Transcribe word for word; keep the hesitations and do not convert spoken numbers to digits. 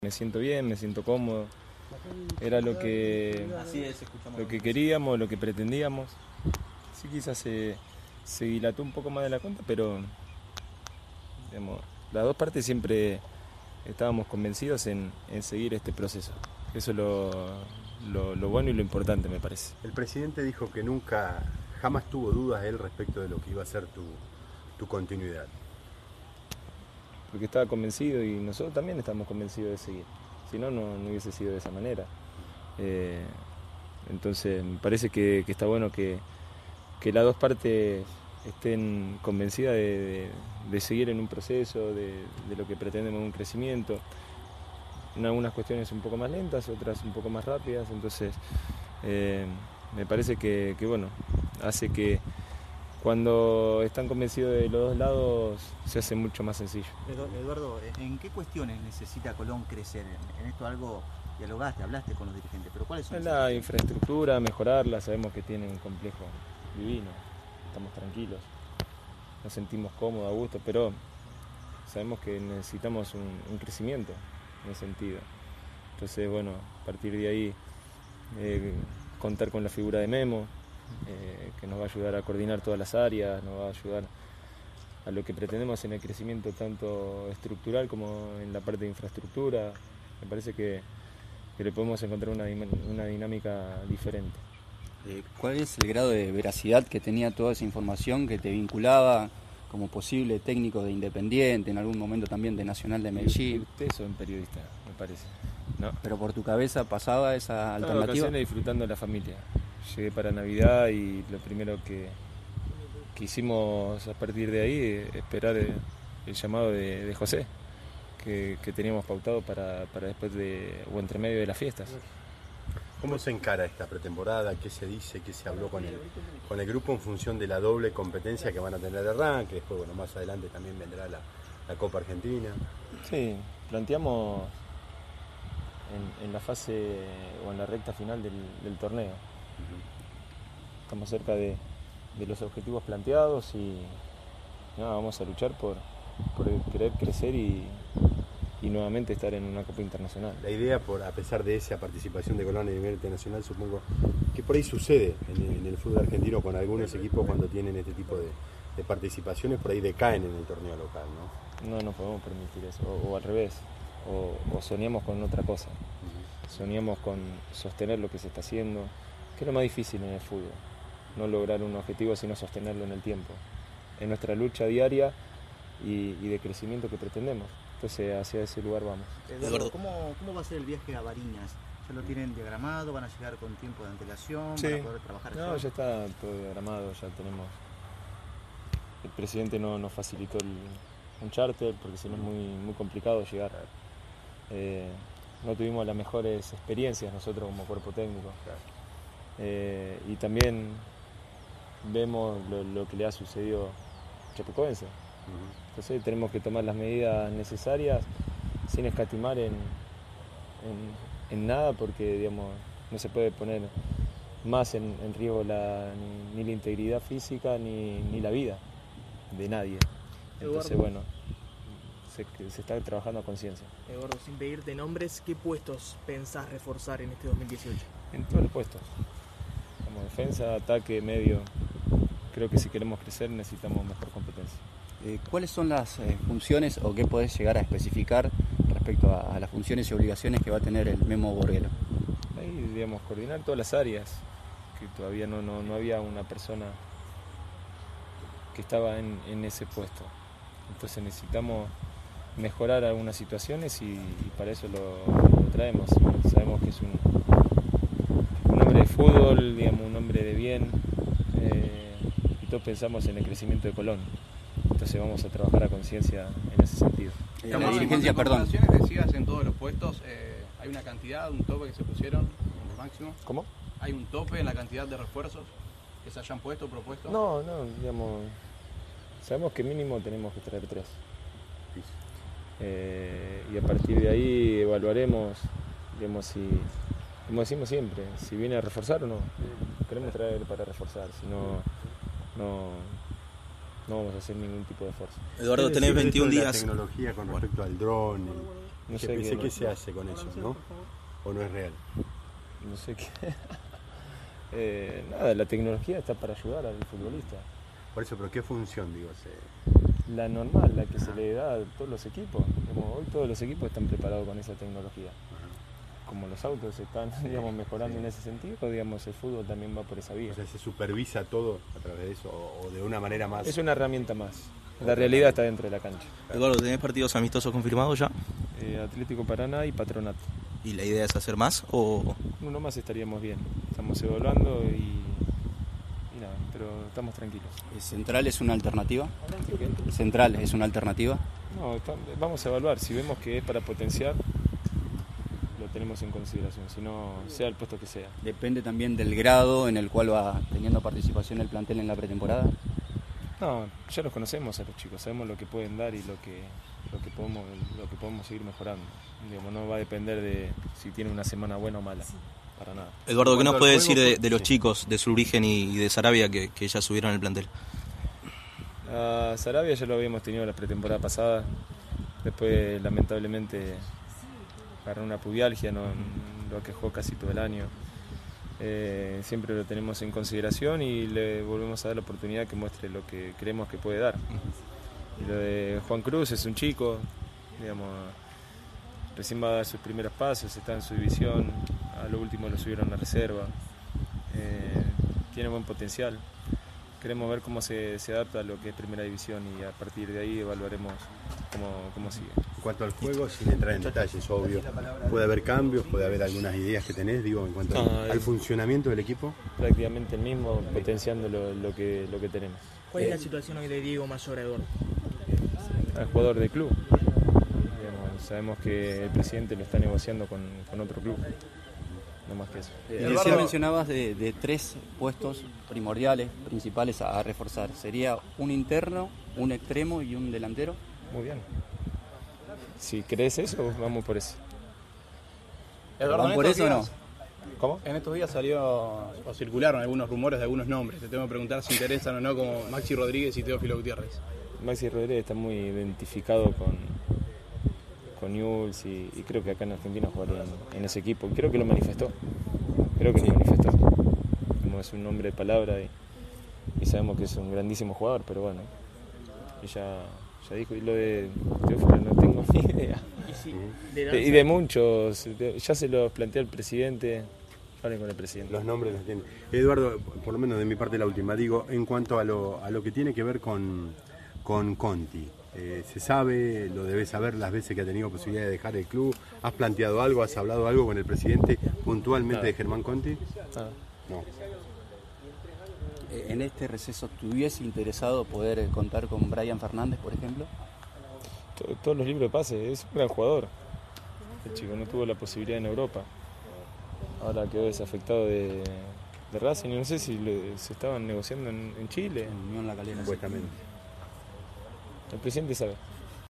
Me siento bien, me siento cómodo, era lo que, lo que queríamos, lo que pretendíamos. Sí, quizás se, se dilató un poco más de la cuenta, pero digamos, las dos partes siempre estábamos convencidos en, en seguir este proceso. Eso es lo, lo, lo bueno y lo importante, me parece. El presidente dijo que nunca, jamás tuvo dudas él respecto de lo que iba a ser tu, tu continuidad. Porque estaba convencido y nosotros también estamos convencidos de seguir. Si no, no, no hubiese sido de esa manera. Eh, entonces, me parece que, que está bueno que, que las dos partes estén convencidas de, de, de seguir en un proceso, de, de lo que pretendemos, un crecimiento. En algunas cuestiones un poco más lentas, otras un poco más rápidas. Entonces, eh, me parece que, que bueno, hace que cuando están convencidos de los dos lados se hace mucho más sencillo. Eduardo, ¿en qué cuestiones necesita Colón crecer? En esto algo dialogaste, hablaste con los dirigentes, pero ¿cuáles son? En la infraestructura, mejorarla, sabemos que tiene un complejo divino, estamos tranquilos, nos sentimos cómodos, a gusto, pero sabemos que necesitamos un, un crecimiento en ese sentido. Entonces, bueno, a partir de ahí, eh, contar con la figura de Memo, Eh, que nos va a ayudar a coordinar todas las áreas, nos va a ayudar a lo que pretendemos en el crecimiento tanto estructural como en la parte de infraestructura. Me parece que, que le podemos encontrar una, una dinámica diferente. Eh, ¿Cuál es el grado de veracidad que tenía toda esa información que te vinculaba como posible técnico de Independiente, en algún momento también de Nacional de Medellín? Ustedes son periodistas, me parece, ¿no? Pero por tu cabeza pasaba esa alternativa. Vacaciones disfrutando de la familia. Llegué para Navidad y lo primero que, que hicimos a partir de ahí es esperar el, el llamado de, de José, que, que teníamos pautado para, para después de, o entre medio de las fiestas. ¿Cómo se encara esta pretemporada? ¿Qué se dice? ¿Qué se habló con el, con el grupo en función de la doble competencia que van a tener de arranque? Después, bueno, más adelante también vendrá la, la Copa Argentina. Sí, planteamos en, en la fase o en la recta final del, del torneo. Estamos cerca de, de los objetivos planteados y nada, vamos a luchar por, por querer crecer y, y nuevamente estar en una Copa Internacional. La idea, por a pesar de esa participación de Colón a nivel internacional, supongo que por ahí sucede en el, en el fútbol argentino con algunos equipos cuando tienen este tipo de, de participaciones, por ahí decaen en el torneo local, ¿no? No nos podemos permitir eso, o, o al revés, o, o soñamos con otra cosa, uh-huh. Soñamos con sostener lo que se está haciendo, que es lo más difícil en el fútbol, no lograr un objetivo sino sostenerlo en el tiempo, en nuestra lucha diaria y, y de crecimiento que pretendemos. Entonces hacia ese lugar vamos. Eduardo, ¿cómo, ¿cómo va a ser el viaje a Bariñas? ¿Ya lo tienen diagramado? ¿Van a llegar con tiempo de antelación? Sí. ¿Para poder trabajar? No, ya está todo diagramado, ya tenemos. El presidente no, nos facilitó el, un charter porque si no es muy, muy complicado llegar. Eh, no tuvimos las mejores experiencias nosotros como cuerpo técnico. Eh, y también vemos lo, lo que le ha sucedido a Chapecoense. Uh-huh. Entonces tenemos que tomar las medidas necesarias sin escatimar en, en, en nada porque digamos, no se puede poner más en, en riesgo la, ni, ni la integridad física ni, ni la vida de nadie. Entonces Eduardo, bueno, se, se está trabajando a conciencia. Eduardo, sin pedirte nombres, ¿qué puestos pensás reforzar en este dos mil dieciocho? En todos los puestos, como defensa, ataque, medio. Creo que si queremos crecer necesitamos mejor competencia. Eh, ¿Cuáles son las eh, funciones o qué podés llegar a especificar respecto a, a las funciones y obligaciones que va a tener el Memo Borguelo? Ahí, digamos, coordinar todas las áreas, que todavía no, no, no había una persona que estaba en, en ese puesto. Entonces necesitamos mejorar algunas situaciones y, y para eso lo, lo traemos. Sabemos que es un, un hombre de fútbol, digamos, un hombre de bien, eh, y todos pensamos en el crecimiento de Colón. Entonces vamos a trabajar a conciencia en ese sentido. Eh, la dirigencia, perdón. Decías en todos los puestos, eh, hay una cantidad, un tope que se pusieron, en el máximo. ¿Cómo? ¿Hay un tope en la cantidad de refuerzos que se hayan puesto, propuesto? No, no, digamos, sabemos que mínimo tenemos que traer tres. Eh, y a partir de ahí evaluaremos, digamos, si, como decimos siempre, si viene a reforzar o no. Queremos traer para reforzar, si no, no, no vamos a hacer ningún tipo de esfuerzo. Eduardo, tenés veintiún días. La tecnología con respecto al dron. No ¿Qué, sé pensé qué, qué se hace con eso, no? ¿O no es real? no sé qué. eh, nada, la tecnología está para ayudar al futbolista. Por eso, pero ¿qué función, digo? Se... La normal, la que se le da a todos los equipos. Digamos, hoy todos los equipos están preparados con esa tecnología. Como los autos están, digamos, mejorando en ese sentido, digamos, el fútbol también va por esa vía. O sea, ¿se supervisa todo a través de eso o, o de una manera más? Es una herramienta más. La realidad está dentro de la cancha. Eduardo, ¿tenés partidos amistosos confirmados ya? Eh, Atlético Paraná y Patronato. ¿Y la idea es hacer más o...? Uno más estaríamos bien. Estamos evaluando y, y nada, pero estamos tranquilos. ¿Central es una alternativa? ¿Qué? ¿Central es una alternativa? No, está- vamos a evaluar. Si vemos que es para potenciar, lo tenemos en consideración. Si no, sea el puesto que sea. ¿Depende también del grado en el cual va teniendo participación el plantel en la pretemporada? No, ya los conocemos a los chicos, sabemos lo que pueden dar y lo que, lo que podemos, lo que podemos seguir mejorando. Digamos, no va a depender de si tiene una semana buena o mala, para nada. Eduardo, ¿qué En nos cuanto puede al decir juego, de, de los sí. chicos de Surorigen y, y de Sarabia que, que ya subieron al plantel? A Sarabia ya lo habíamos tenido la pretemporada pasada, después lamentablemente agarró una pubialgia, no, lo aquejó casi todo el año. Eh, siempre lo tenemos en consideración y le volvemos a dar la oportunidad que muestre lo que creemos que puede dar. Y lo de Juan Cruz es un chico, digamos, recién va a dar sus primeros pasos, está en su división, a lo último lo subieron a reserva, eh, tiene buen potencial. Queremos ver cómo se, se adapta a lo que es primera división y a partir de ahí evaluaremos cómo, cómo sigue. En cuanto al juego, sin entrar en detalles, obvio, puede haber cambios, puede haber algunas ideas que tenés, digo, en cuanto al, Ah, al es- funcionamiento del equipo. Prácticamente el mismo, potenciando lo, lo que, lo que tenemos. ¿Cuál es la situación hoy de Diego Mayor, Eduardo? Al jugador del club. Digamos, sabemos que el presidente lo está negociando con, con otro club. No más que eso. Eh, Eduardo- Recién mencionabas de, de tres puestos primordiales, principales a, a reforzar. ¿Sería un interno, un extremo y un delantero? Muy bien. Si crees eso, vamos por eso. Eduardo, ¿Van en por estos eso o no? días- ¿Cómo? En estos días salió o circularon algunos rumores de algunos nombres. Te tengo que preguntar si interesan o no, como Maxi Rodríguez y Teófilo Gutiérrez. Maxi Rodríguez está muy identificado con, con Newell's y, y creo que acá en Argentina jugaría en, en ese equipo. Y creo que lo manifestó. Creo que lo manifestó. Como es un hombre de palabra y, y sabemos que es un grandísimo jugador, pero bueno, ella ya dijo. Y lo de Teófilo no tengo ni idea. Y, sí, Ujú. de De- y de muchos, de- ya se los plantea el presidente. Hablen con el presidente. Los nombres los tienen. Eduardo, por lo menos de mi parte la última, digo, en cuanto a lo, a lo que tiene que ver con, con Conti, eh, ¿se sabe, lo debes saber las veces que ha tenido posibilidad de dejar el club? ¿Has planteado algo, has hablado algo con el presidente puntualmente Nada. de Germán Conti? Ah, No. Eh, ¿En este receso te hubiese interesado poder eh, contar con Brian Fernández, por ejemplo? to- todos los libros de pase, es un gran jugador. El chico no tuvo la posibilidad en Europa. Ahora quedó desafectado de, de Racing y no sé si le- se estaban negociando en, en Chile. En Unión La Calera. sí. Supuestamente. El presidente sabe.